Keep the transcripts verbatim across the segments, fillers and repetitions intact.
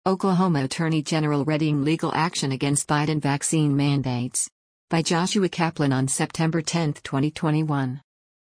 Oklahoma Attorney General readying legal action against Biden vaccine mandates. By Joshua Kaplan on September tenth, twenty twenty-one.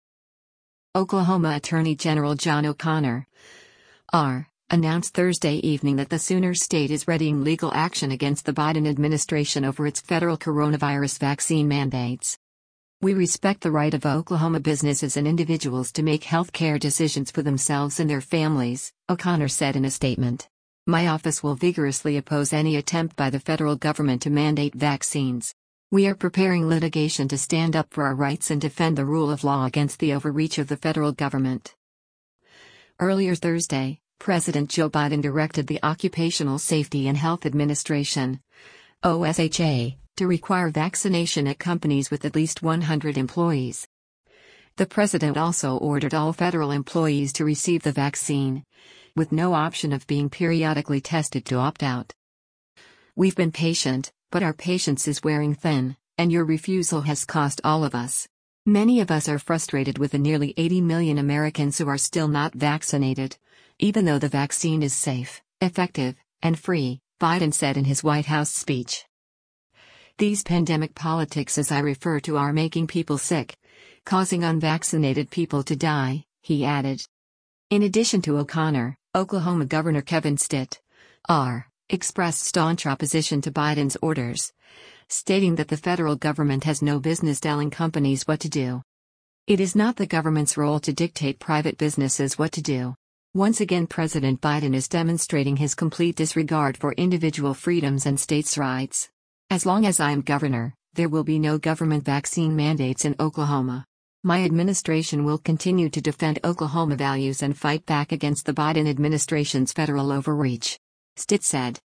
Oklahoma Attorney General John O'Connor, R., announced Thursday evening that the Sooner State is readying legal action against the Biden administration over its federal coronavirus vaccine mandates. We respect the right of Oklahoma businesses and individuals to make health care decisions for themselves and their families, O'Connor said in a statement. My office will vigorously oppose any attempt by the federal government to mandate vaccines. We are preparing litigation to stand up for our rights and defend the rule of law against the overreach of the federal government. Earlier Thursday, President Joe Biden directed the Occupational Safety and Health Administration, O S H A, to require vaccination at companies with at least one hundred employees. The president also ordered all federal employees to receive the vaccine, with no option of being periodically tested to opt out. We've been patient, but our patience is wearing thin, and your refusal has cost all of us. Many of us are frustrated with the nearly eighty million Americans who are still not vaccinated, even though the vaccine is safe, effective, and free, Biden said in his White House speech. These pandemic politics, as I refer to, are making people sick, causing unvaccinated people to die, he added. In addition to O'Connor, Oklahoma Governor Kevin Stitt, R., expressed staunch opposition to Biden's orders, stating that the federal government has no business telling companies what to do. It is not the government's role to dictate private businesses what to do. Once again, President Biden is demonstrating his complete disregard for individual freedoms and states' rights. As long as I am governor, there will be no government vaccine mandates in Oklahoma. My administration will continue to defend Oklahoma values and fight back against the Biden administration's federal overreach, Stitt said.